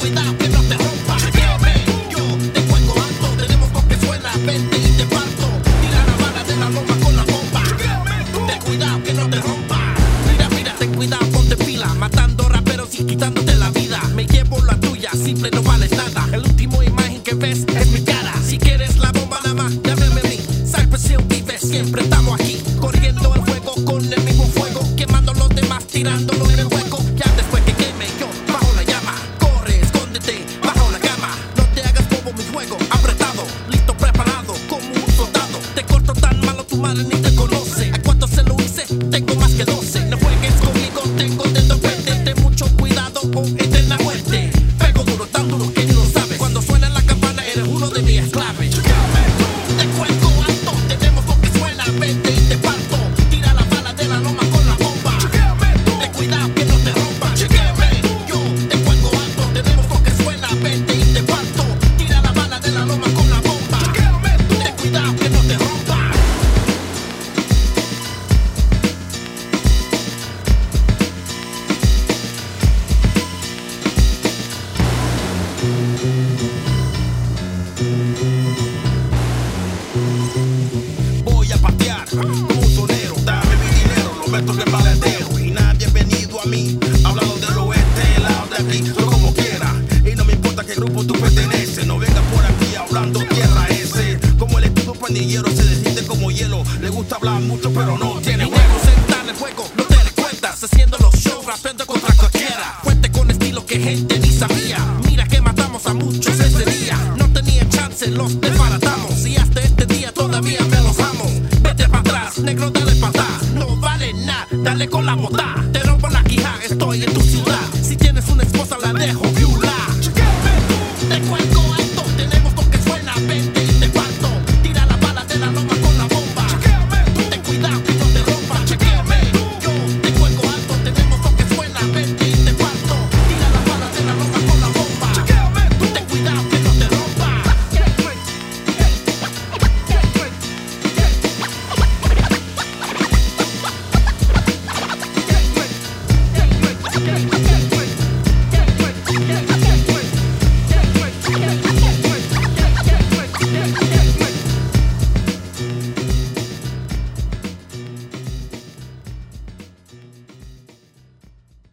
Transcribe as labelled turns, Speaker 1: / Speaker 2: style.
Speaker 1: cuidado que no te rompa. Chequéame, yo te cuelgo alto. Tenemos con que suena, vente y te parto. Tira la bala de la loma con la bomba. Ten cuidado que no te rompa. Mira, mira, ten cuidado, ponte pila. Matando raperos y quitándote la vida. Me llevo la tuya, simple no vales nada. El último imagen que ves es mi cara. Si quieres la bomba nada más, llámame a mí. Cypress Hill vive, siempre estamos aquí. Corriendo el juego con el mismo fuego. Quemando los demás, tirándolo en el hueco. Ya después que queme yo, bajo la llama. Corre, escóndete, bajo la cama. No te hagas bobo, mi juego apretado. Listo, preparado, como un soldado. Te corto tan malo, tu madre ni te conoce. ¿A cuánto se lo hice? Tengo más que 12. No juegues conmigo, tengo dedo verde. Ten mucho cuidado o eterna muerte. Pego duro, tan duro que ni lo sabes. Cuando suena la campana, eres uno de mis esclaves. Te cuelgo alto, tenemos lo que suena. Vente y te parto. Tira la bala de la loma con la bomba. Ten cuidado que no te rompa. Chequéame, yo te cuelgo alto, tenemos lo que suena. Vente y te parto. Tira la bala de la loma con la bomba. Ten cuidado que no te rompa. Voy a patear como un sonero. Dame mi dinero, lo meto en el maletero. Y nadie ha venido a mí hablando del oeste, el lado de aquí, yo como quiera. Y no me importa qué grupo tú perteneces. No vengas por aquí hablando tierra ese. Como el estudo pandillero se derrite como hielo. Le gusta hablar mucho pero no tiene huevo. Sentar el juego, no te recuerdas. Haciendo los shows, rapeando contra cualquiera. Fuerte con estilo que gente ni sabía. Mira que matamos a muchos ese día. No tenía chance, los desbaratamos. Y hasta este día todavía me los amo. Vete para atrás, negro, dale para atrás. No vale nada, dale con la bota. Te rompo la quija, estoy en tu ciudad. Si tienes una esposa la dejo